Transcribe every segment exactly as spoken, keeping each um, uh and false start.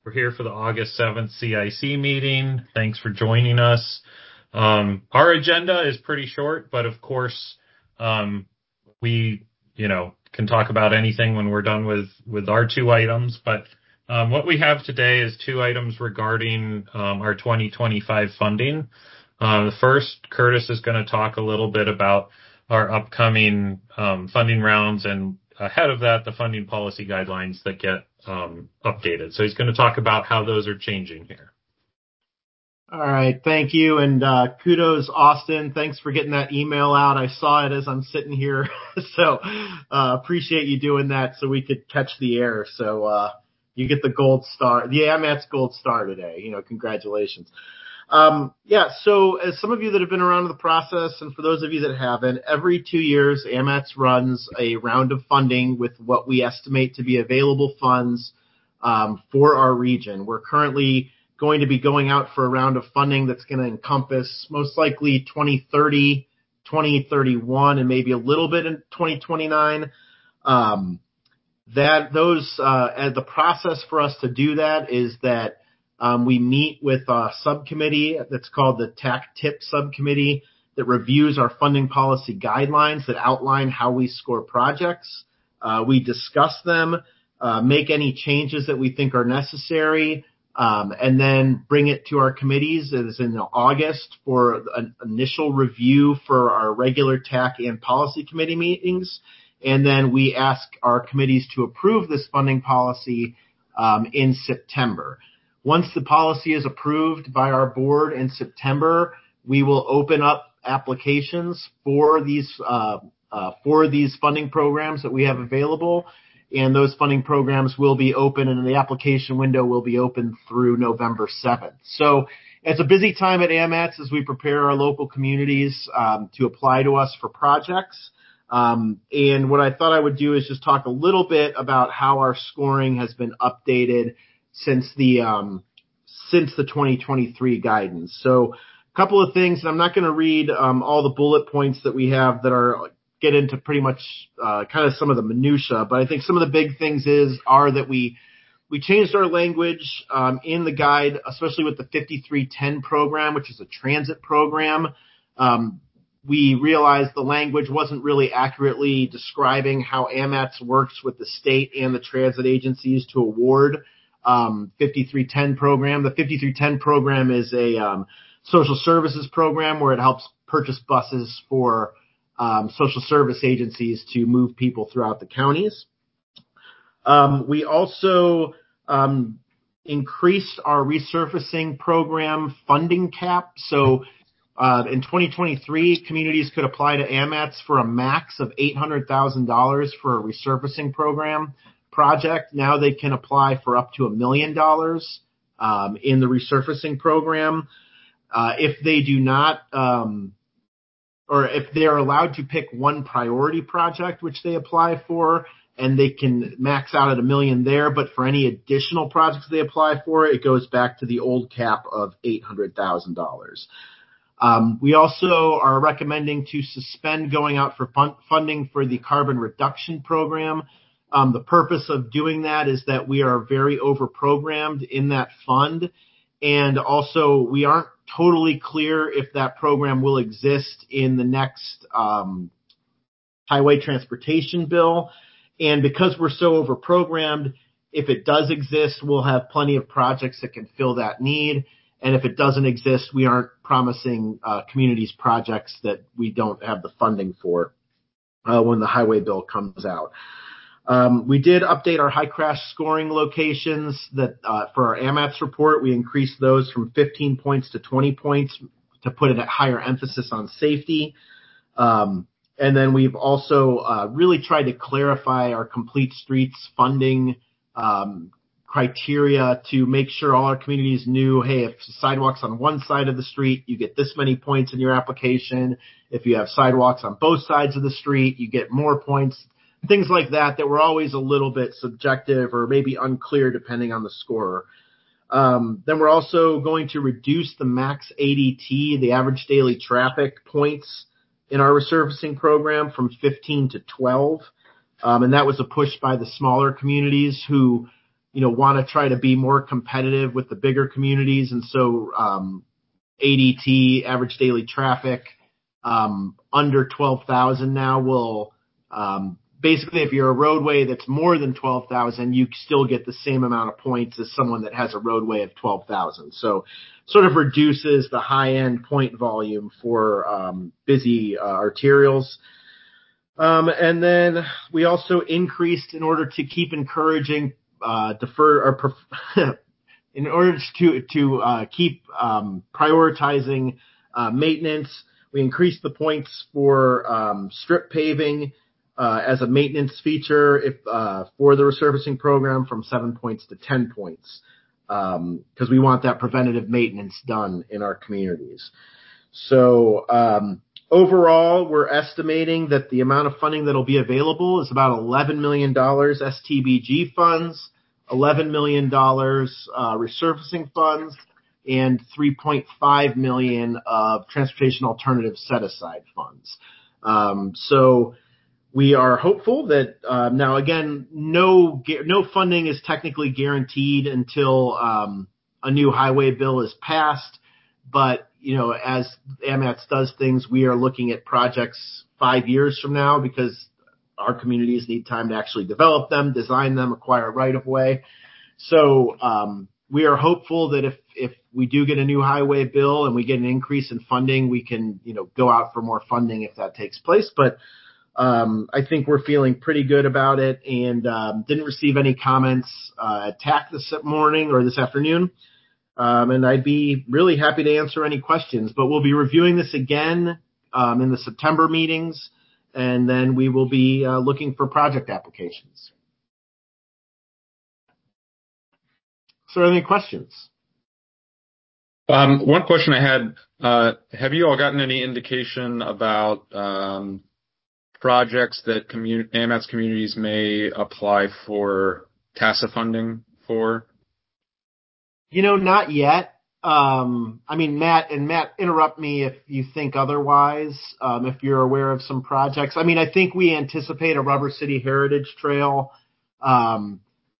We're here for the August seventh C I C meeting. Thanks for joining us. Um, our agenda is pretty short, but of course, um, we, you know, can talk about anything when we're done with, with our two items. But um, what we have today is two items regarding um, our twenty twenty-five funding. Uh, the first, Curtis is going to talk a little bit about our upcoming um, funding rounds, and ahead of that, the funding policy guidelines that get um, updated. So he's going to talk about how those are changing here. All right, thank you, and uh, kudos, Austin. Thanks for getting that email out. I saw it as I'm sitting here, so uh, appreciate you doing that so we could catch the air. So uh, you get the gold star, the AMATS gold star today. You know, congratulations. Um, yeah, so as some of you that have been around in the process, and for those of you that haven't, every two years, AMATS runs a round of funding with what we estimate to be available funds um, for our region. We're currently going to be going out for a round of funding that's going to encompass most likely twenty thirty, twenty thirty-one, and maybe a little bit in twenty twenty-nine. Um, that those uh, the process for us to do that is that Um, we meet with a subcommittee that's called the T A C T I P subcommittee that reviews our funding policy guidelines that outline how we score projects. Uh, we discuss them, uh, make any changes that we think are necessary, um, and then bring it to our committees as in August for an initial review for our regular T A C and policy committee meetings. And then we ask our committees to approve this funding policy um, in September. Once the policy is approved by our board in September, we will open up applications for these uh, uh, for these funding programs that we have available, and those funding programs will be open, and the application window will be open through November seventh. So it's a busy time at AMATS as we prepare our local communities um, to apply to us for projects. Um, and what I thought I would do is just talk a little bit about how our scoring has been updated since the um, since the twenty twenty-three guidance. So a couple of things, and I'm not going to read um, all the bullet points that we have that are get into pretty much uh, kind of some of the minutia, but I think some of the big things is are that we we changed our language um, in the guide, especially with the fifty-three ten program, which is a transit program. Um, we realized the language wasn't really accurately describing how AMATS works with the state and the transit agencies to award Um, fifty-three ten program. The fifty-three ten program is a um, social services program where it helps purchase buses for um, social service agencies to move people throughout the counties. Um, we also um, increased our resurfacing program funding cap. So uh, in twenty twenty-three, communities could apply to AMATS for a max of eight hundred thousand dollars for a resurfacing program project. Now they can apply for up to a million dollars um, in the resurfacing program. Uh, if they do not, um, or if they are allowed to pick one priority project which they apply for, and they can max out at a million there, but for any additional projects they apply for, it goes back to the old cap of eight hundred thousand dollars. Um, we also are recommending to suspend going out for fun- funding for the carbon reduction program. Um, the purpose of doing that is that we are very overprogrammed in that fund, and also we aren't totally clear if that program will exist in the next um, highway transportation bill. And because we're so overprogrammed, if it does exist, we'll have plenty of projects that can fill that need. And if it doesn't exist, we aren't promising uh, communities projects that we don't have the funding for uh, when the highway bill comes out. Um, we did update our high crash scoring locations that uh, for our AMATS report. We increased those from fifteen points to twenty points to put it at higher emphasis on safety. Um, and then we've also uh, really tried to clarify our complete streets funding um, criteria to make sure all our communities knew, hey, if sidewalks on one side of the street, you get this many points in your application. If you have sidewalks on both sides of the street, you get more points. Things like that that were always a little bit subjective or maybe unclear depending on the scorer. Um, then we're also going to reduce the max A D T, the average daily traffic points in our resurfacing program, from fifteen to twelve. Um, and that was a push by the smaller communities who, you know, want to try to be more competitive with the bigger communities. And so, um, A D T, average daily traffic, um, under twelve thousand now will, um, basically if you're a roadway that's more than twelve thousand, you still get the same amount of points as someone that has a roadway of twelve thousand. So sort of reduces the high end point volume for, um, busy, uh, arterials. Um, and then we also increased in order to keep encouraging, uh, defer or, pref- in order to, to, uh, keep, um, prioritizing, uh, maintenance. We increased the points for, um, strip paving, uh, as a maintenance feature if, uh, for the resurfacing program from seven points to ten points. Um, cause we want that preventative maintenance done in our communities. So, um, overall, we're estimating that the amount of funding that will be available is about eleven million dollars S T B G funds, eleven million dollars uh, resurfacing funds, and three point five million dollars of transportation alternative set-aside funds. Um, so we are hopeful that uh, now, again, no no funding is technically guaranteed until um, a new highway bill is passed. But, you know, as AMATS does things, we are looking at projects five years from now because our communities need time to actually develop them, design them, acquire right-of-way. So um, we are hopeful that if, if we do get a new highway bill and we get an increase in funding, we can, you know, go out for more funding if that takes place. But um, I think we're feeling pretty good about it and um, didn't receive any comments uh, at T A C this morning or this afternoon. Um, and I'd be really happy to answer any questions, but we'll be reviewing this again um, in the September meetings, and then we will be uh, looking for project applications. So, any questions? Um, one question I had, uh, have you all gotten any indication about um, projects that commun- AMATS communities may apply for TASA funding for? You know, not yet. Um, I mean, Matt, and Matt, interrupt me if you think otherwise, um, if you're aware of some projects. I mean, I think we anticipate a Rubber City Heritage Trail. Um,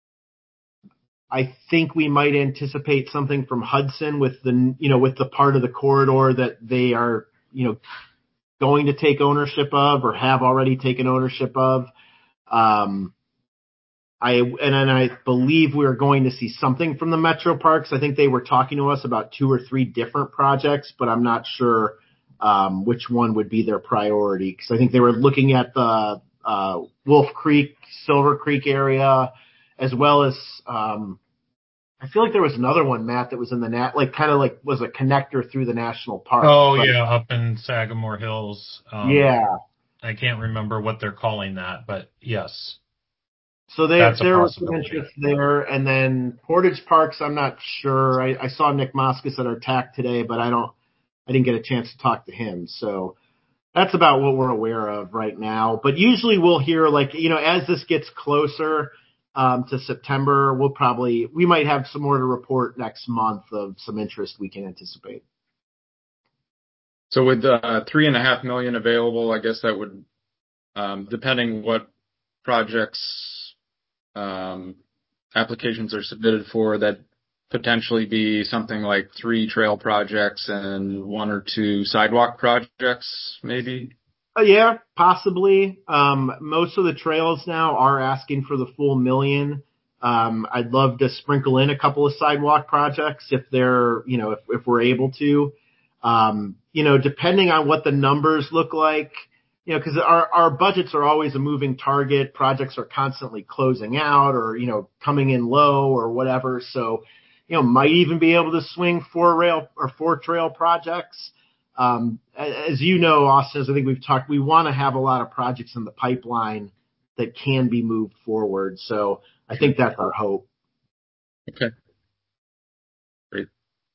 I think we might anticipate something from Hudson with the, you know, with the part of the corridor that they are, you know, going to take ownership of or have already taken ownership of. Um, I and, and I believe we're going to see something from the Metro Parks. I think they were talking to us about two or three different projects, but I'm not sure um, which one would be their priority because I think they were looking at the uh, Wolf Creek, Silver Creek area, as well as um, I feel like there was another one, Matt, that was in the nat like kind of like was a connector through the national park. Oh but, yeah, up in Sagamore Hills. Um, yeah, I can't remember what they're calling that, but yes. So they, That's a there was some possibility. interest there. And then Portage Parks, I'm not sure. I, I saw Nick Moskis at our T A C today, but I don't, I didn't get a chance to talk to him. So that's about what we're aware of right now. But usually we'll hear like, you know, as this gets closer um, to September, we'll probably, we might have some more to report next month of some interest we can anticipate. So with uh, three and a half million available, I guess that would, um, depending what projects um, applications are submitted for, that potentially be something like three trail projects and one or two sidewalk projects, maybe? Uh, yeah, possibly. Um, most of the trails now are asking for the full million. Um, I'd love to sprinkle in a couple of sidewalk projects if they're, you know, if, if we're able to. Um, you know, depending on what the numbers look like, you know, because our, our budgets are always a moving target. Projects are constantly closing out or, you know, coming in low or whatever. So, you know, might even be able to swing four rail or four trail projects. Um, as you know, Austin, as I think we've talked, we want to have a lot of projects in the pipeline that can be moved forward. So I think that's our hope. Okay. Great.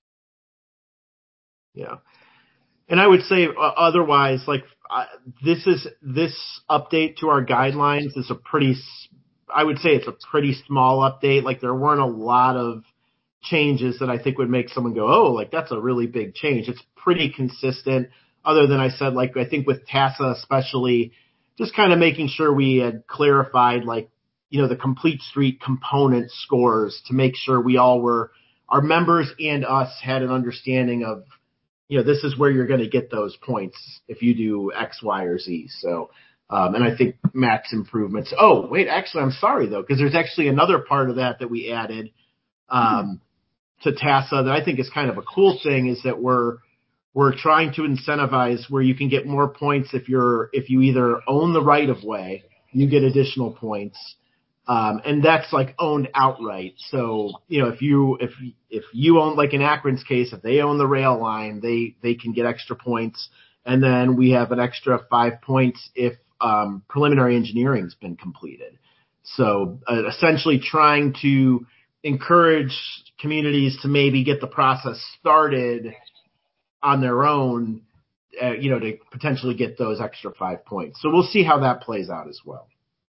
Yeah. And I would say uh, otherwise, like uh, this is this update to our guidelines is a pretty, I would say it's a pretty small update. Like there weren't a lot of changes that I think would make someone go, oh, like that's a really big change. It's pretty consistent other than I said, like, I think with TASA, especially just kind of making sure we had clarified, like, you know, the complete street component scores to make sure we all were, our members and us had an understanding of, you know, this is where you're going to get those points if you do X, Y, or Z. So, um, and I think max improvements. Oh, wait, actually, I'm sorry, though, because there's actually another part of that that we added um, to TASA that I think is kind of a cool thing, is that we're we're trying to incentivize where you can get more points if you're if you either own the right of way, you get additional points. Um, and that's like owned outright. So, you know, if you, if, if you own, like in Akron's case, if they own the rail line, they, they can get extra points. And then we have an extra five points if, um, preliminary engineering's been completed. So uh, essentially trying to encourage communities to maybe get the process started on their own, uh, you know, to potentially get those extra five points. So we'll see how that plays out as well.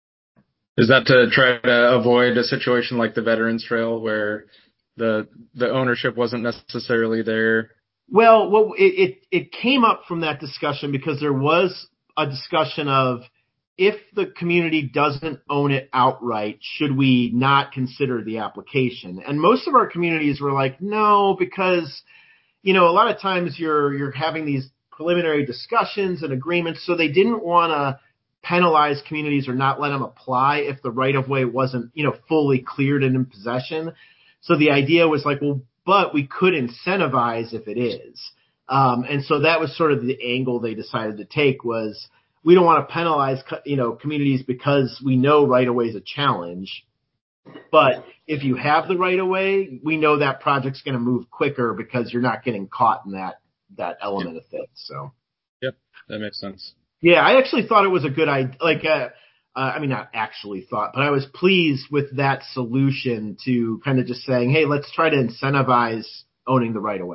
Is that to try to avoid a situation like the Veterans Trail where the the ownership wasn't necessarily there? Well, well, it, it it came up from that discussion because there was a discussion of, if the community doesn't own it outright, should we not consider the application? And most of our communities were like, no, because, you know, a lot of times you're you're having these preliminary discussions and agreements, so they didn't want to penalize communities or not let them apply if the right of way wasn't, you know, fully cleared and in possession. So the idea was like, well, but we could incentivize if it is. Um, and so that was sort of the angle they decided to take, was we don't want to penalize, you know, communities because we know right of way is a challenge. But if you have the right of way, we know that project's going to move quicker because you're not getting caught in that, that element Yep. of things. So. Yep. That makes sense. Yeah, I actually thought it was a good idea. Like, uh, uh, I mean, not actually thought, but I was pleased with that solution to kind of just saying, hey, let's try to incentivize owning the right of way.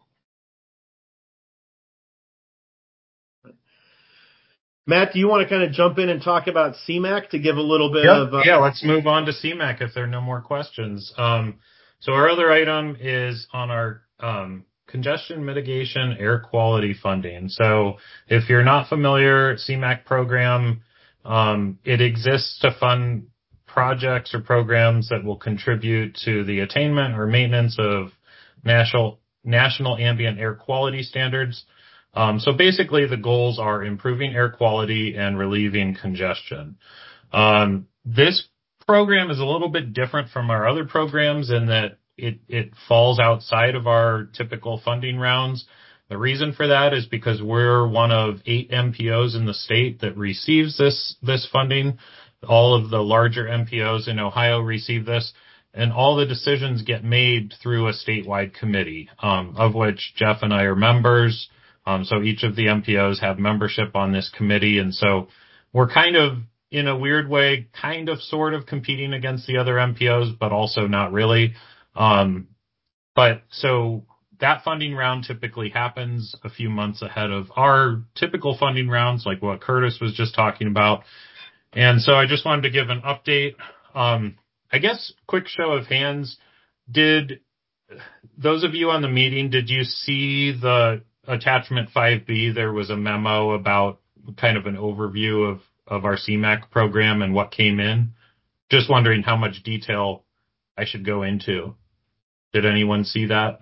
Matt, do you want to kind of jump in and talk about C MAC to give a little bit Yeah, of? Uh, yeah. Let's move on to C MAC if there are no more questions. Um, so our other item is on our um, congestion mitigation air quality funding. So if you're not familiar, C MAC program, um, it exists to fund projects or programs that will contribute to the attainment or maintenance of national national ambient air quality standards. Um, so basically, the goals are improving air quality and relieving congestion. Um, this program is a little bit different from our other programs in that it, it falls outside of our typical funding rounds. The reason for that is because we're one of eight M P Os in the state that receives this, this funding. All of the larger M P Os in Ohio receive this, and all the decisions get made through a statewide committee, um, of which Jeff and I are members. Um, so each of the M P Os have membership on this committee. And so we're kind of, in a weird way, kind of sort of competing against the other M P Os, but also not really. Um, but so that funding round typically happens a few months ahead of our typical funding rounds, like what Curtis was just talking about. And so I just wanted to give an update. Um, I guess quick show of hands. Did those of you on the meeting, did you see the attachment five B? There was a memo about kind of an overview of, of our C MAC program and what came in. Just wondering how much detail I should go into. Did anyone see that?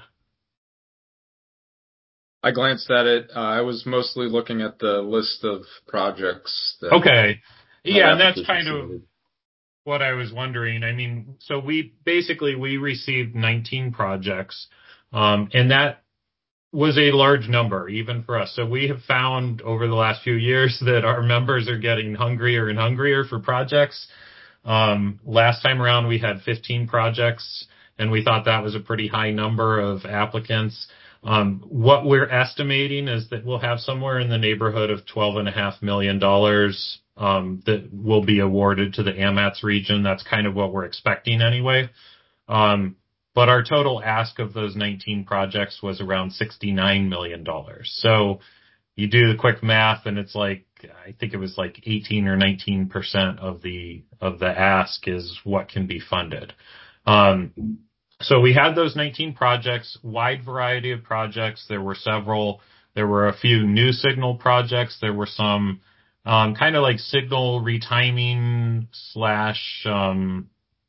I glanced at it. Uh, I was mostly looking at the list of projects. That Okay. Yeah, and that's kind submitted. of what I was wondering. I mean, so we basically, we received nineteen projects, um, and that was a large number, even for us. So we have found over the last few years that our members are getting hungrier and hungrier for projects. Um, last time around, we had fifteen projects, and we thought that was a pretty high number of applicants. Um, what we're estimating is that we'll have somewhere in the neighborhood of twelve and a half million dollars um, that will be awarded to the A M A T S region. That's kind of what we're expecting anyway. Um, but our total ask of those nineteen projects was around sixty-nine million dollars. So you do the quick math, and it's like, I think it was like eighteen or nineteen percent of the of the ask is what can be funded. Um, so we had those nineteen projects, wide variety of projects. There were several. There were a few new signal projects. There were some um, kind of like signal retiming slash um,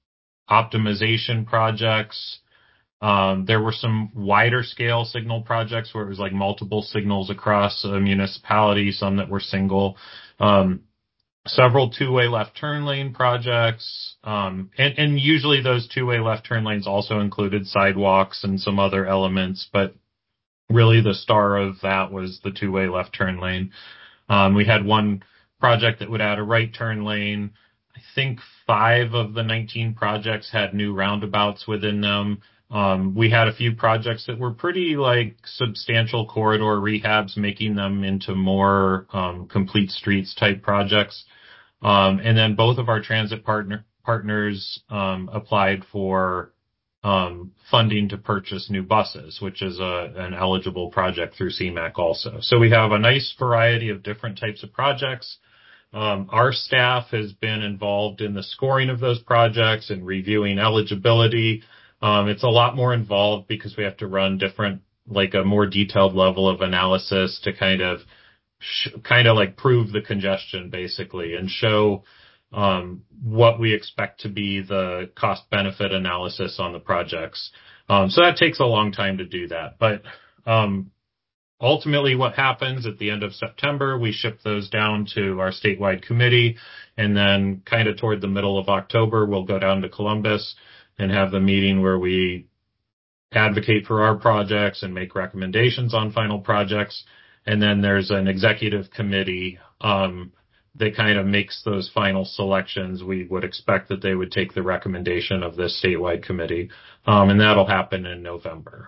optimization projects. Um, there were some wider scale signal projects where it was like multiple signals across a municipality, some that were single. Um, several two-way left turn lane projects, um, and, and usually those two-way left turn lanes also included sidewalks and some other elements, but really the star of that was the two-way left turn lane. Um, we had one project that would add a right turn lane. I think five of the nineteen projects had new roundabouts within them. Um, we had a few projects that were pretty like substantial corridor rehabs, making them into more um, complete streets type projects. Um, and then both of our transit partner partners um, applied for um, funding to purchase new buses, which is a, an eligible project through C MAQ also. So we have a nice variety of different types of projects. Um, our staff has been involved in the scoring of those projects and reviewing eligibility. Um, it's a lot more involved because we have to run different, like a more detailed level of analysis to kind of sh- kind of like prove the congestion basically and show um, what we expect to be the cost benefit analysis on the projects. Um, so that takes a long time to do that. But um, ultimately what happens at the end of September, we ship those down to our statewide committee. And then kind of toward the middle of October, we'll go down to Columbus and have the meeting where we advocate for our projects and make recommendations on final projects. And then there's an executive committee um, that kind of makes those final selections. We would expect that they would take the recommendation of this statewide committee, um, and that'll happen in November.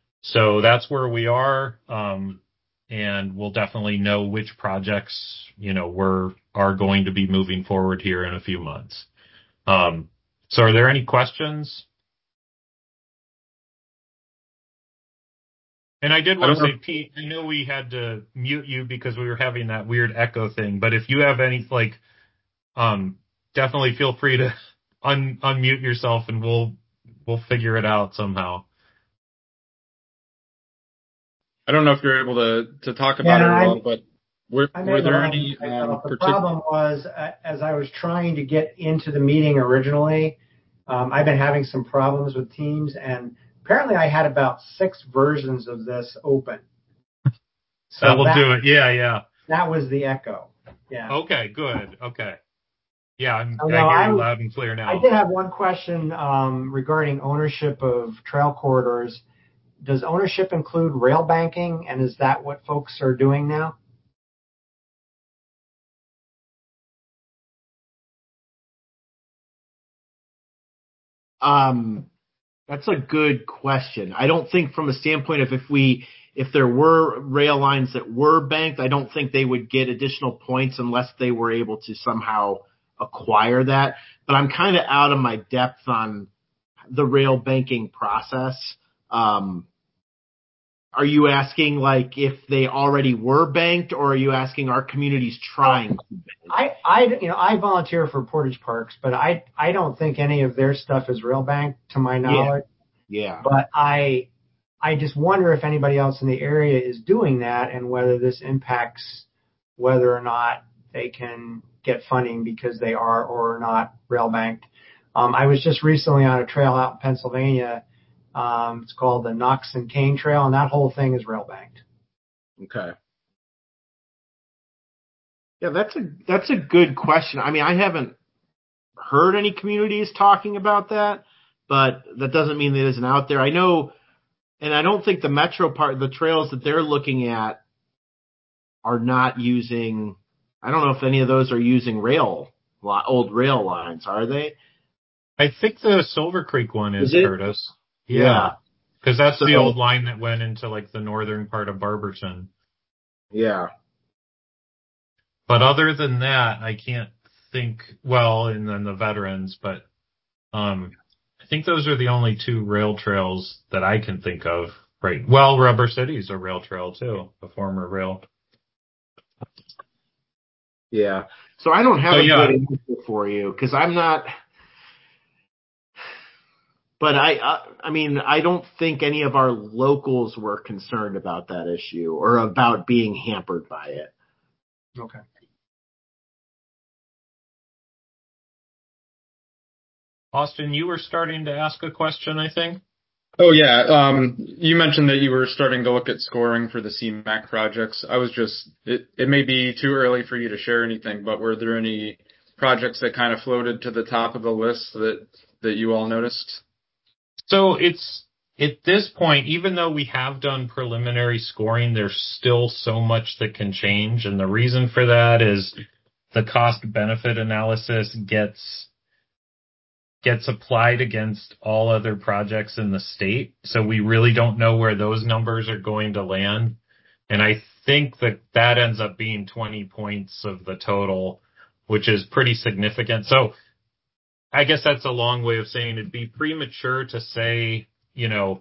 So that's where we are, um, and we'll definitely know which projects, you know, we're are going to be moving forward here in a few months. Um, so are there any questions? And I did want to say, Pete, I know we had to mute you because we were having that weird echo thing, but if you have any, like, um, definitely feel free to un- unmute yourself and we'll, we'll figure it out somehow. I don't know if you're able to, to talk about yeah, it at I, all, but were, were there any um, the partic- problem was, uh, as I was trying to get into the meeting originally, um, I've been having some problems with Teams, and apparently I had about six versions of this open. So that will that, do it. Yeah, yeah. That was the echo. Yeah. Okay, good. Okay. Yeah, I'm, so, I no, hear I you was, loud and clear now. I did have one question um, regarding ownership of trail corridors. Does ownership include rail banking, and is that what folks are doing now? Um, that's a good question. I don't think from a standpoint of if we, if there were rail lines that were banked, I don't think they would get additional points unless they were able to somehow acquire that. But I'm kind of out of my depth on the rail banking process. Um, are you asking like if they already were banked, or are you asking our communities trying to bank? I, I, you know, I volunteer for Portage Parks, but I, I don't think any of their stuff is rail banked to my knowledge. Yeah. yeah. But I, I just wonder if anybody else in the area is doing that, and whether this impacts whether or not they can get funding because they are or are not rail banked. Um, I was just recently on a trail out in Pennsylvania. Um, it's called the Knox and Kane Trail, and that whole thing is rail banked. Okay. Yeah, that's a that's a good question. I mean, I haven't heard any communities talking about that, but that doesn't mean it isn't out there. I know, and I don't think the metro part, the trails that they're looking at are not using, I don't know if any of those are using rail, old rail lines, are they? I think the Silver Creek one is, is Curtis. Yeah. Because yeah. that's so, the old line that went into like the northern part of Barberton. Yeah. But other than that, I can't think, well, and then the veterans, but um, I think those are the only two rail trails that I can think of. Right. Well, Rubber City's a rail trail too, a former rail. Yeah. So I don't have so, a yeah. good answer for you because I'm not. But I, I, I mean, I don't think any of our locals were concerned about that issue or about being hampered by it. Okay. Austin, you were starting to ask a question, I think. Oh, yeah. Um, you mentioned that you were starting to look at scoring for the C MAC projects. I was just, it, it may be too early for you to share anything, but were there any projects that kind of floated to the top of the list that, that you all noticed? So it's, at this point, even though we have done preliminary scoring, there's still so much that can change. And the reason for that is the cost benefit analysis gets gets applied against all other projects in the state. So we really don't know where those numbers are going to land. And I think that that ends up being twenty points of the total, which is pretty significant. So I guess that's a long way of saying it'd be premature to say, you know,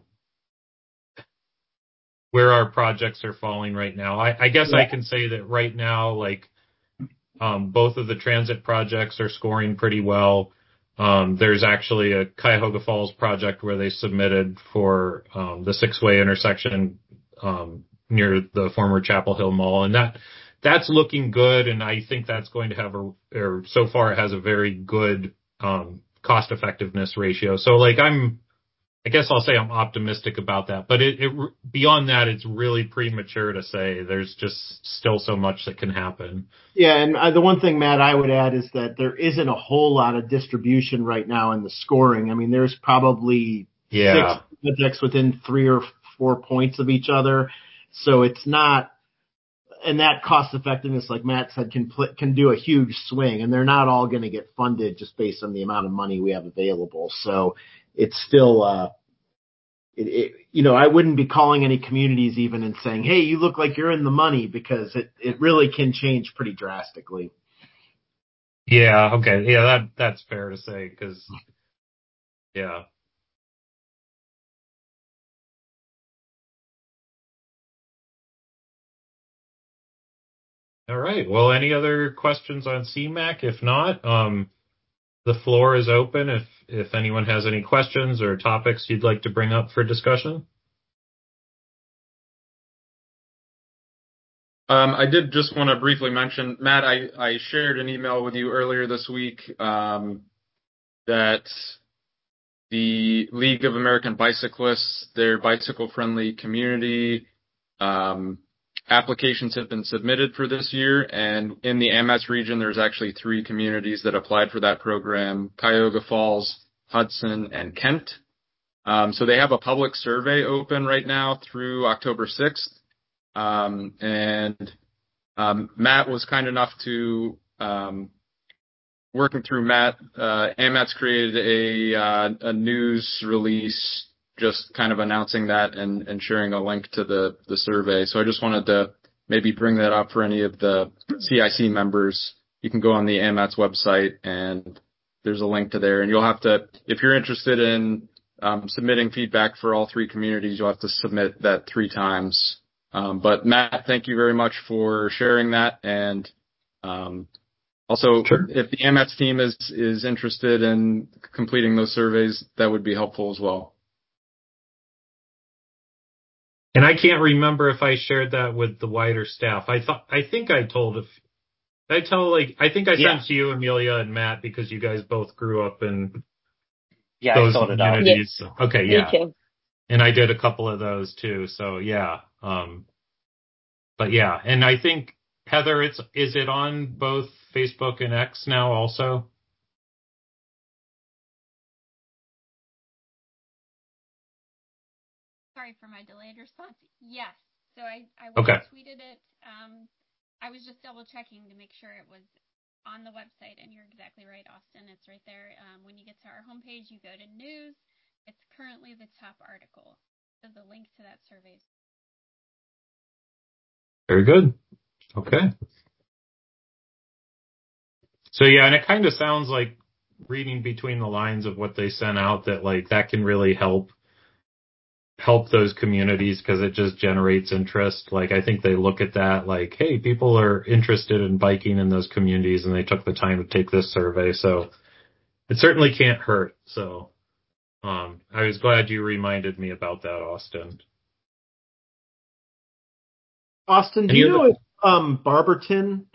where our projects are falling right now. I, I guess yeah. I can say that right now, like, um, both of the transit projects are scoring pretty well. Um, there's actually a Cuyahoga Falls project where they submitted for um, the six-way intersection um, near the former Chapel Hill Mall, and that that's looking good. And I think that's going to have a, or so far it has a very good um, cost effectiveness ratio. So, like, I'm, I guess I'll say I'm optimistic about that. But it, it beyond that, it's really premature to say. There's just still so much that can happen. Yeah, and uh, the one thing, Matt, I would add is that there isn't a whole lot of distribution right now in the scoring. I mean, there's probably yeah. six projects within three or four points of each other. So it's not, and that cost effectiveness, like Matt said, can pl- can do a huge swing, and they're not all going to get funded just based on the amount of money we have available. So it's still, uh, it, it, you know, I wouldn't be calling any communities even and saying, hey, you look like you're in the money, because it, it really can change pretty drastically. Yeah. Okay. Yeah. That, that's fair to say. Cause yeah. All right. Well, any other questions on C MAC? If not, um, the floor is open if, if anyone has any questions or topics you'd like to bring up for discussion. Um, I did just want to briefly mention, Matt, I, I shared an email with you earlier this week um, that the League of American Bicyclists, their bicycle-friendly community, um, applications have been submitted for this year. And in the A M E T S region, there's actually three communities that applied for that program: Cuyahoga Falls, Hudson, and Kent. Um, so they have a public survey open right now through October sixth. Um, and um, Matt was kind enough to, um, working through Matt, uh, A M E T S created a, uh, a news release just kind of announcing that and, and sharing a link to the, the survey. So I just wanted to maybe bring that up for any of the C I C members. You can go on the A M E T S website and there's a link to there. And you'll have to, if you're interested in um, submitting feedback for all three communities, you'll have to submit that three times. Um, but Matt, thank you very much for sharing that. And um, also, sure. If the A M E T S team is is interested in completing those surveys, that would be helpful as well. And I can't remember if I shared that with the wider staff. I thought, I think I told if I tell like I think I yeah. sent to you, Amelia and Matt, because you guys both grew up in yeah, those I communities. it out. So, okay, yeah. Me too. And I did a couple of those too. So yeah. Um, but yeah, and I think Heather, it's is it on both Facebook and X now also? Sorry for my delayed response. Yes. So I, I okay. tweeted it. Um, I was just double checking to make sure it was on the website, and you're exactly right, Austin. It's right there. Um, when you get to our homepage, you go to news. It's currently the top article. So the link to that survey. Very good. Okay. So yeah, and it kind of sounds like, reading between the lines of what they sent out, that like that can really help help those communities because it just generates interest. Like I think they look at that like, hey, people are interested in biking in those communities, and they took the time to take this survey. So it certainly can't hurt. So um, I was glad you reminded me about that, Austin. Austin, do you know if um, Barberton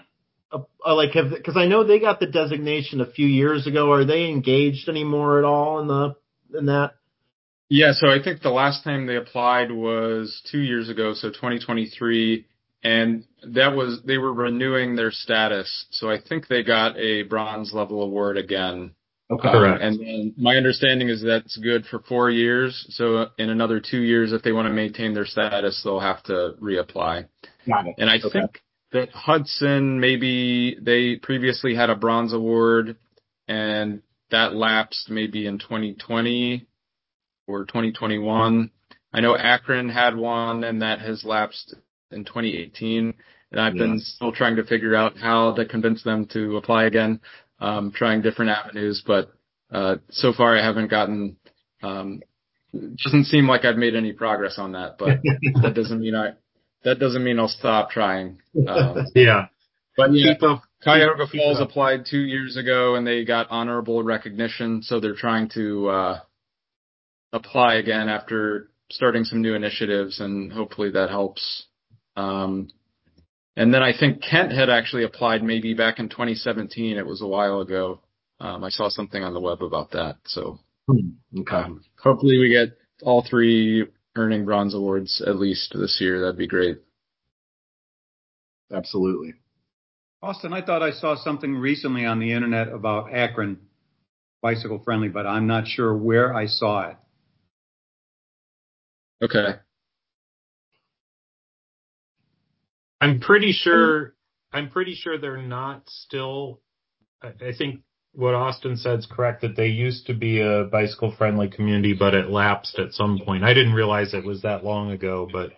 uh, like have because I know they got the designation a few years ago. Are they engaged anymore at all in the in that? Yeah, so I think the last time they applied was two years ago, so twenty twenty-three, and that was they were renewing their status. So I think they got a bronze level award again. Okay. Um, and then my understanding is that's good for four years. So in another two years, if they want to maintain their status, they'll have to reapply. Got it. And I okay. think that Hudson, maybe they previously had a bronze award and that lapsed maybe in twenty twenty or twenty twenty-one. I know Akron had one and that has lapsed in twenty eighteen. And I've yeah. been still trying to figure out how to convince them to apply again. Um, trying different avenues, but uh, so far I haven't gotten. Um, it doesn't seem like I've made any progress on that, but that doesn't mean I. That doesn't mean I'll stop trying. Um, yeah, but yeah, Cuyahoga Falls applied two years ago and they got honorable recognition, so they're trying to uh, apply again after starting some new initiatives, and hopefully that helps. Um, And then I think Kent had actually applied maybe back in twenty seventeen. It was a while ago. Um, I saw something on the web about that. So okay. um, hopefully we get all three earning bronze awards at least this year. That'd be great. Absolutely. Austin, I thought I saw something recently on the internet about Akron bicycle friendly, but I'm not sure where I saw it. Okay. I'm pretty sure. I'm pretty sure they're not still. I think what Austin said is correct, that they used to be a bicycle friendly community, but it lapsed at some point. I didn't realize it was that long ago, but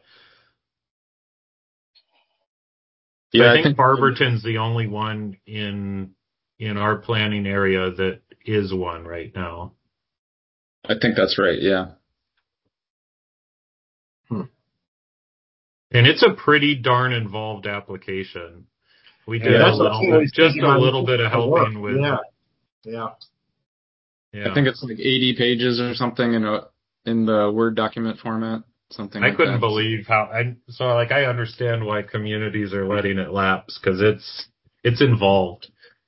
yeah, I think, I think Barberton's the only one in in our planning area that is one right now. I think that's right. Yeah. Hmm. And it's a pretty darn involved application. We did yeah, a little bit, just a little bit of helping with. Yeah. Yeah. Yeah. I think it's like eighty pages or something in a in the Word document format. Something. I like couldn't that. believe how. I so like I understand why communities are letting it lapse, because it's it's involved.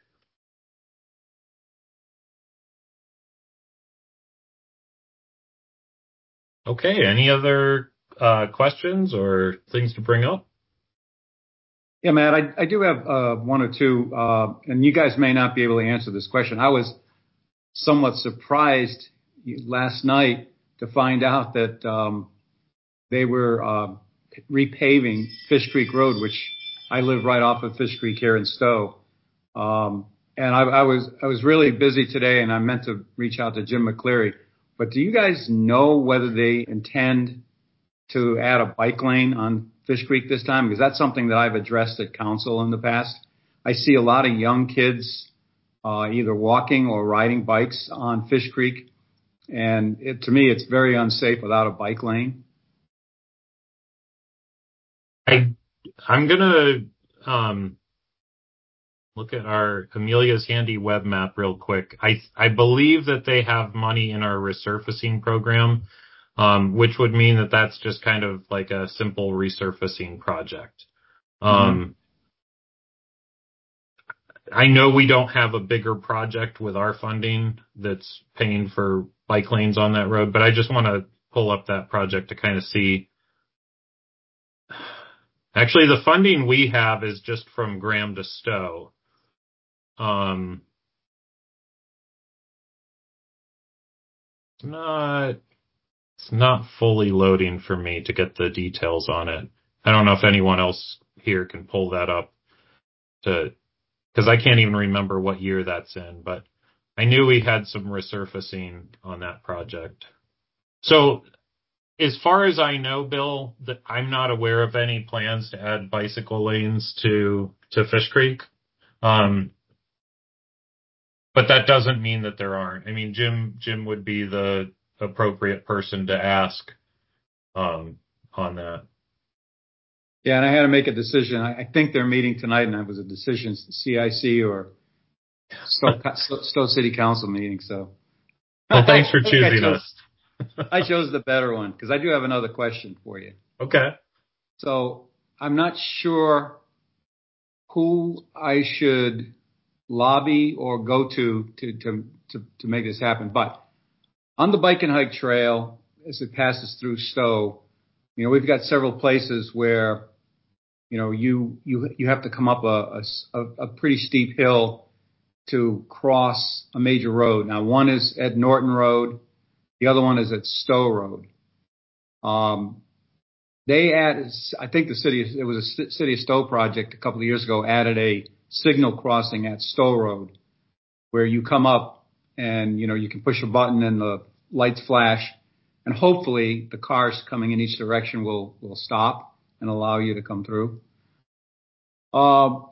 Okay. Any other uh, questions or things to bring up? Yeah, Matt, I, I do have uh, one or two, uh, and you guys may not be able to answer this question. I was somewhat surprised last night to find out that um, they were uh, repaving Fish Creek Road, which I live right off of Fish Creek here in Stowe. Um, and I, I was I was really busy today, and I meant to reach out to Jim McCleary. But do you guys know whether they intend to add a bike lane on Fish Creek this time? Because that's something that I've addressed at council in the past. I see a lot of young kids uh, either walking or riding bikes on Fish Creek. And it, to me, it's very unsafe without a bike lane. I, I'm going to um, look at our Amelia's Handy web map real quick. I, I believe that they have money in our resurfacing program, um, which would mean that that's just kind of like a simple resurfacing project. Um, mm-hmm. I know we don't have a bigger project with our funding that's paying for bike lanes on that road, but I just want to pull up that project to kind of see. Actually, the funding we have is just from Graham to Stowe. Um, it's not, it's not fully loading for me to get the details on it. I don't know if anyone else here can pull that up to, because I can't even remember what year that's in, but I knew we had some resurfacing on that project. So as far as I know, Bill, that I'm not aware of any plans to add bicycle lanes to, to Fish Creek. Um, but that doesn't mean that there aren't. I mean, Jim, Jim would be the appropriate person to ask, um, on that. Yeah, and I had to make a decision. I, I think they're meeting tonight, and it was a decision, C I C or Stowe, Stowe City Council meeting. So, well, thanks for choosing I chose, us. I chose the better one because I do have another question for you. Okay. So I'm not sure who I should lobby or go to to to to, to make this happen. But on the bike and hike trail, as it passes through Stowe, you know, we've got several places where, you know, you you you have to come up a a, a pretty steep hill to cross a major road. Now, one is at Norton Road, the other one is at Stowe Road. Um, they added, I think the city, it was a City of Stowe project a couple of years ago, added a signal crossing at Stowe Road, where you come up and, you know, you can push a button and the lights flash, and hopefully the cars coming in each direction will, will stop and allow you to come through. Um,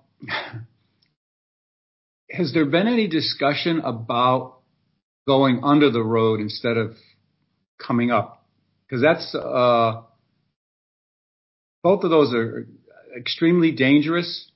has there been any discussion about going under the road instead of coming up? Because that's, uh, both of those are extremely dangerous.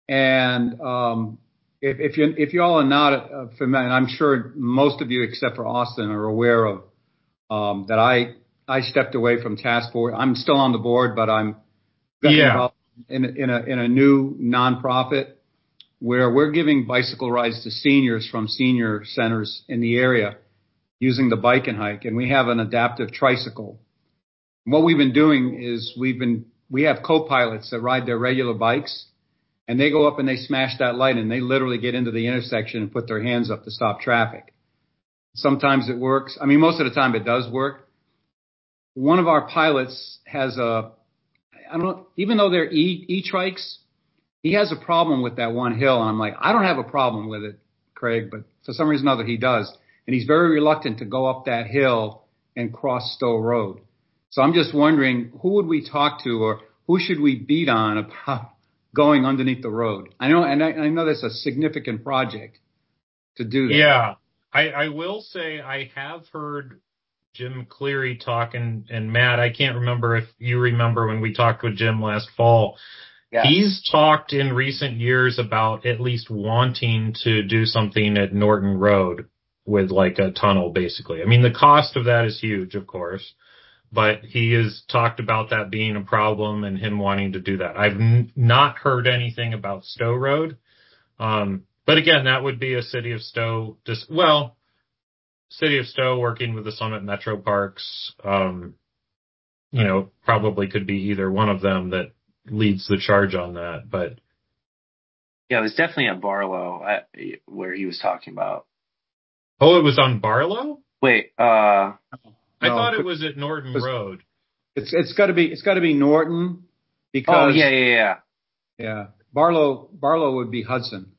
And, um, if, if you, if you all are not uh, familiar, and I'm sure most of you except for Austin are aware of, um, that I, I stepped away from task force. I'm still on the board, but I'm yeah. involved in a, in a, in a new nonprofit where we're giving bicycle rides to seniors from senior centers in the area using the bike and hike. And we have an adaptive tricycle. And what we've been doing is we've been, we have co-pilots that ride their regular bikes, and they go up and they smash that light and they literally get into the intersection and put their hands up to stop traffic. Sometimes it works. I mean, most of the time it does work. One of our pilots has a, I don't know, even though they're e, e-trikes, he has a problem with that one hill. And I'm like, I don't have a problem with it, Craig, but for some reason or other he does. And he's very reluctant to go up that hill and cross Stowe Road. So I'm just wondering, who would we talk to, or who should we beat on about going underneath the road? I know, and I, I know that's a significant project to do that. Yeah, I, I will say I have heard Jim Cleary talk, and, and Matt, I can't remember if you remember when we talked with Jim last fall. Yeah. He's talked in recent years about at least wanting to do something at Norton Road with like a tunnel, basically. I mean, the cost of that is huge, of course, but he has talked about that being a problem and him wanting to do that. I've n- not heard anything about Stowe Road. Um, but again, that would be a City of Stowe, just, well, City of Stowe working with the Summit Metro Parks, um, you know, probably could be either one of them that leads the charge on that. But yeah, it was definitely at Barlow at, where he was talking about. Oh, it was on Barlow? Wait, uh, I No, thought it was at Norton Road. It's it's got to be it's got to be Norton because oh yeah yeah yeah yeah Barlow Barlow would be Hudson.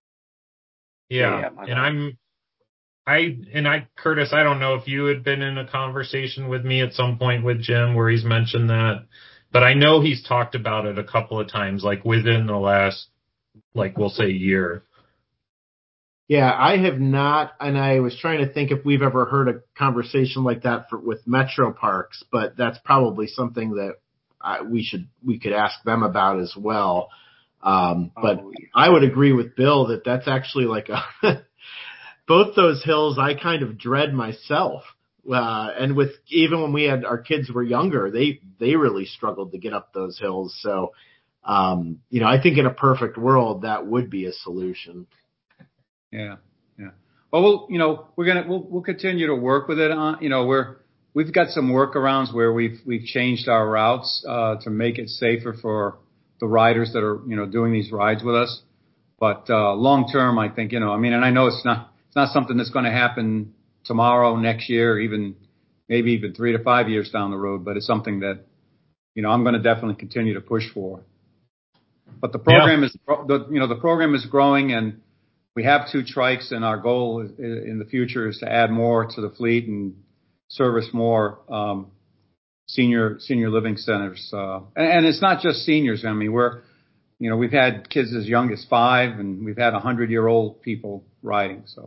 Yeah, yeah, yeah and I'm I and I Curtis, I don't know if you had been in a conversation with me at some point with Jim where he's mentioned that, but I know he's talked about it a couple of times, like within the last, like we'll say, year. Yeah, I have not, and I was trying to think if we've ever heard a conversation like that for, with Metro Parks, but that's probably something that I, we should we could ask them about as well. Um, but oh, yeah. I would agree with Bill that that's actually like a both those hills I kind of dread myself. Uh, and with even when we had our kids were younger, they they really struggled to get up those hills. So, um, you know, I think in a perfect world that would be a solution. Yeah, yeah. Well, we'll, you know, we're gonna we'll we'll continue to work with it. On, you know, we're we've got some workarounds where we've we've changed our routes uh, to make it safer for the riders that are you know doing these rides with us. But uh, long term, I think you know, I mean, and I know it's not it's not something that's going to happen tomorrow, next year, even maybe even three to five years down the road. But it's something that you know I'm going to definitely continue to push for. But the program yeah. is the you know the program is growing, and we have two trikes, and our goal is, in the future is to add more to the fleet and service more um, senior senior living centers. Uh, and, and it's not just seniors. I mean, we're, you know, we've had kids as young as five, and we've had a hundred year old people riding. So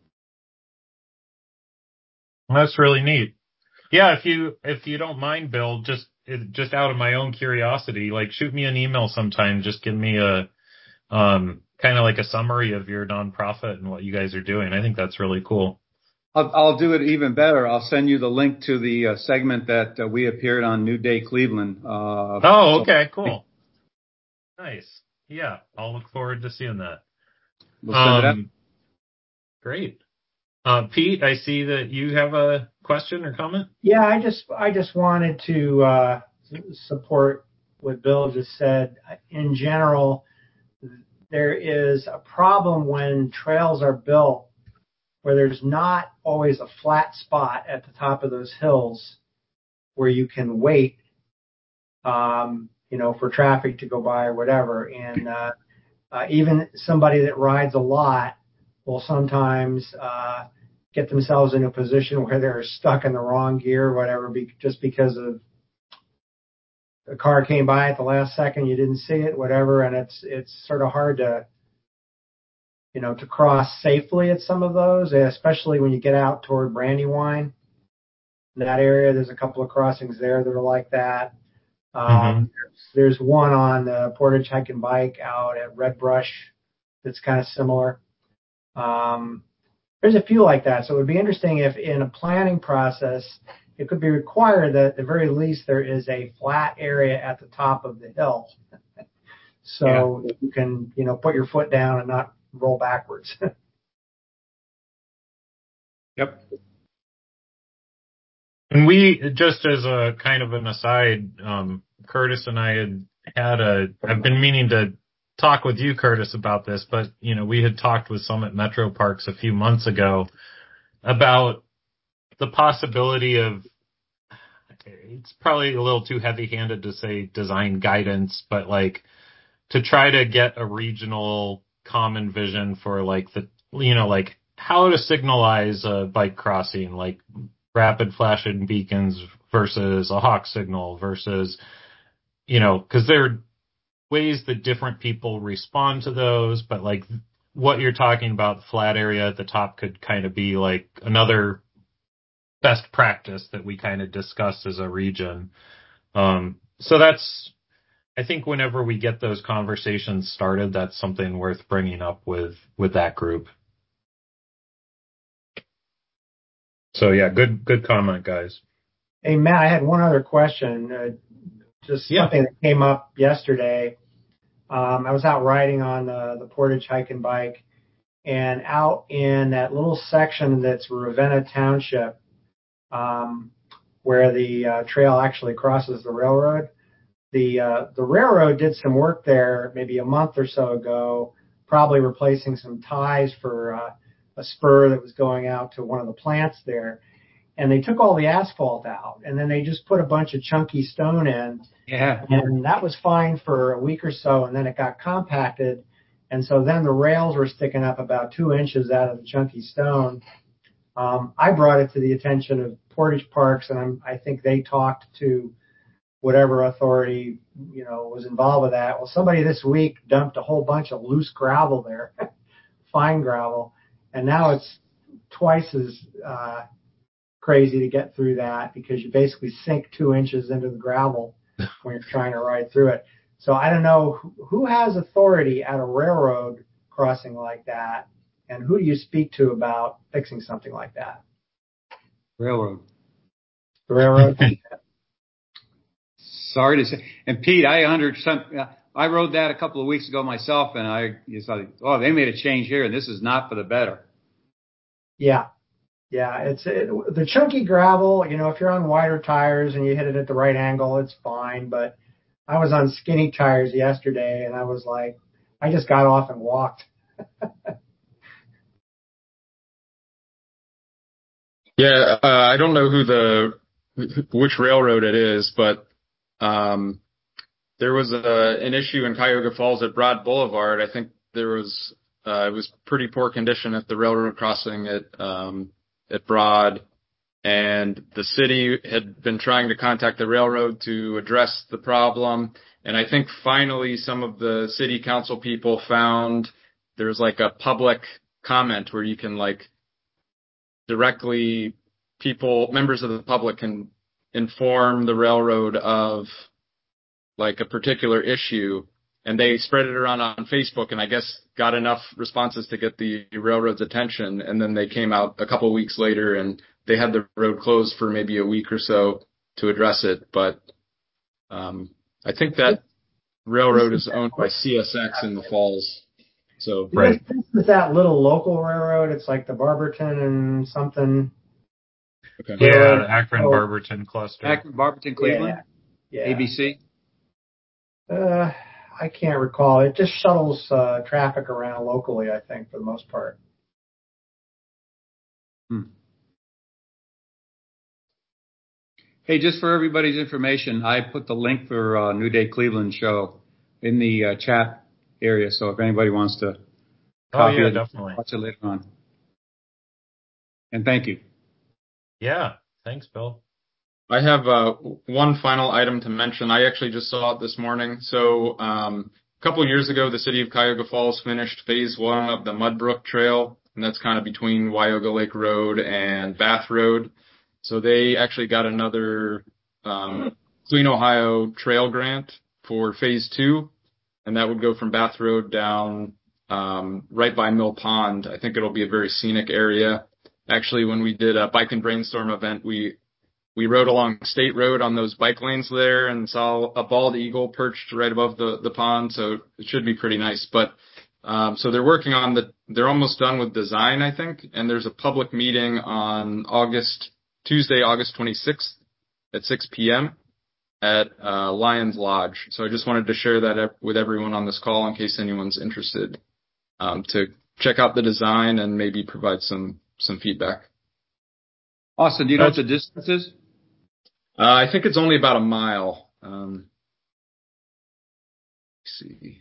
that's really neat. Yeah, if you if you don't mind, Bill, just just out of my own curiosity, like shoot me an email sometime. Just give me a um. kind of like a summary of your nonprofit and what you guys are doing. I think that's really cool. I'll, I'll do it even better. I'll send you the link to the uh, segment that uh, we appeared on New Day Cleveland. Uh, oh, okay, cool. Nice. Yeah, I'll look forward to seeing that. We'll send it out. Um, great. Uh, Pete, I see that you have a question or comment. Yeah, I just I just wanted to uh, support what Bill just said. In general, there is a problem when trails are built where there's not always a flat spot at the top of those hills where you can wait, um, you know, for traffic to go by or whatever. And uh, uh, even somebody that rides a lot will sometimes uh, get themselves in a position where they're stuck in the wrong gear or whatever, be, just because of a car came by at the last second, you didn't see it, whatever, and it's it's sort of hard to, you know, to cross safely at some of those, especially when you get out toward Brandywine. In that area, there's a couple of crossings there that are like that. Um, Mm-hmm. there's, there's one on the Portage Hike and Bike out at Red Brush that's kind of similar. Um, there's a few like that. So it would be interesting if in a planning process, it could be required that at the very least there is a flat area at the top of the hill. So yeah. You can, you know, put your foot down and not roll backwards. Yep. And we, just as a kind of an aside, um, Curtis and I had had a, I've been meaning to talk with you, Curtis, about this, but, you know, we had talked with Summit Metro Parks a few months ago about the possibility of, it's probably a little too heavy-handed to say design guidance, but like to try to get a regional common vision for like the, you know, like how to signalize a bike crossing, like rapid flashing beacons versus a hawk signal versus, you know, because there are ways that different people respond to those, but like what you're talking about, the flat area at the top could kind of be like another best practice that we kind of discuss as a region. Um, so that's, I think whenever we get those conversations started, that's something worth bringing up with, with that group. So yeah, good, good comment, guys. Hey, Matt, I had one other question. Uh, just yeah. something that came up yesterday. Um, I was out riding on the, the Portage Hike and Bike, and out in that little section that's Ravenna Township, um, where the uh, trail actually crosses the railroad. The uh, the railroad did some work there maybe a month or so ago, probably replacing some ties for uh, a spur that was going out to one of the plants there. And they took all the asphalt out, and then they just put a bunch of chunky stone in. Yeah. And that was fine for a week or so, and then it got compacted. And so then the rails were sticking up about two inches out of the chunky stone. Um, I brought it to the attention of Portage Parks, and I'm, I think they talked to whatever authority, you know, was involved with that. Well, somebody this week dumped a whole bunch of loose gravel there, fine gravel, and now it's twice as uh, crazy to get through that because you basically sink two inches into the gravel when you're trying to ride through it. So I don't know who has authority at a railroad crossing like that, and who do you speak to about fixing something like that? Railroad. The railroad. Sorry to say. And Pete, I under some, I rode that a couple of weeks ago myself, and I just thought, oh, they made a change here, and this is not for the better. Yeah. Yeah, it's it, the chunky gravel, you know, if you're on wider tires and you hit it at the right angle, it's fine. But I was on skinny tires yesterday, and I was like, I just got off and walked. Yeah, uh, I don't know who the which railroad it is, but um, there was a, an issue in Cuyahoga Falls at Broad Boulevard. I think there was uh, it was pretty poor condition at the railroad crossing at um, at Broad, and the city had been trying to contact the railroad to address the problem. And I think finally some of the city council people found there's like a public comment where you can like directly people, members of the public can inform the railroad of like a particular issue. And they spread it around on Facebook, and I guess got enough responses to get the railroad's attention. And then they came out a couple of weeks later, and they had the road closed for maybe a week or so to address it. But um, I think that railroad is owned by C S X in the Falls. So Right. This, this is that little local railroad. It's like the Barberton and something. okay. Yeah, Railroad. the Akron Oh, Barberton cluster. Akron, Barberton, Cleveland, Yeah. A B C. Uh, I can't recall. It just shuttles uh, traffic around locally, I think, for the most part. Hmm. Hey, just for everybody's information, I put the link for uh, New Day Cleveland show in the uh, chat area. So if anybody wants to Oh copy yeah, it, definitely. watch it later on. And thank you. Yeah. Thanks, Bill. I have uh, one final item to mention. I actually just saw it this morning. So um, a couple of years ago, the city of Cuyahoga Falls finished phase one of the Mudbrook Trail, and that's kind of between Wyoga Lake Road and Bath Road. So they actually got another um, Clean Ohio Trail grant for phase two, and that would go from Bath Road down um, right by Mill Pond. I think it'll be a very scenic area. Actually, when we did a bike and brainstorm event, we We rode along State Road on those bike lanes there and saw a bald eagle perched right above the, the pond. So it should be pretty nice. But, um, so they're working on the, they're almost done with design, I think. And there's a public meeting on August, Tuesday, August twenty-sixth at six p.m. at, uh, Lions Lodge. So I just wanted to share that with everyone on this call in case anyone's interested, um, to check out the design and maybe provide some, some feedback. Austin, do you know what the distance is? Uh, I think it's only about a mile. Um, let's see.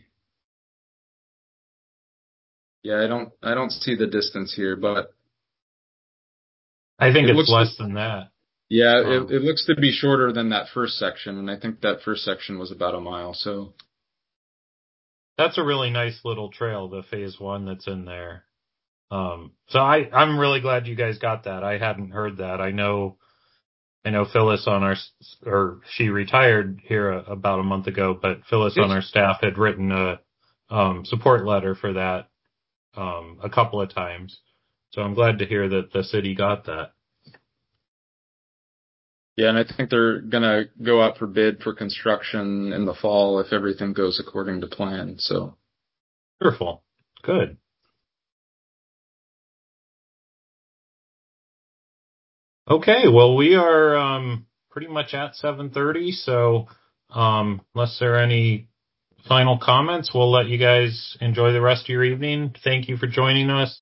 Yeah, I don't, I don't see the distance here, but I think it it's looks less than that. yeah, Um, it, it looks to be shorter than that first section, and I think that first section was about a mile. So That's a really nice little trail, the phase one that's in there. Um, so I, I'm really glad you guys got that. I hadn't heard that. I know, I know Phyllis on our, or she retired here a, about a month ago, but Phyllis Yes. on our staff had written a, um, support letter for that, um, a couple of times. So I'm glad to hear that the city got that. yeah, and I think they're gonna go out for bid for construction in the fall if everything goes according to plan. So Wonderful. Good. Okay, well, we are um, pretty much at seven thirty, so um, unless there are any final comments, we'll let you guys enjoy the rest of your evening. Thank you for joining us.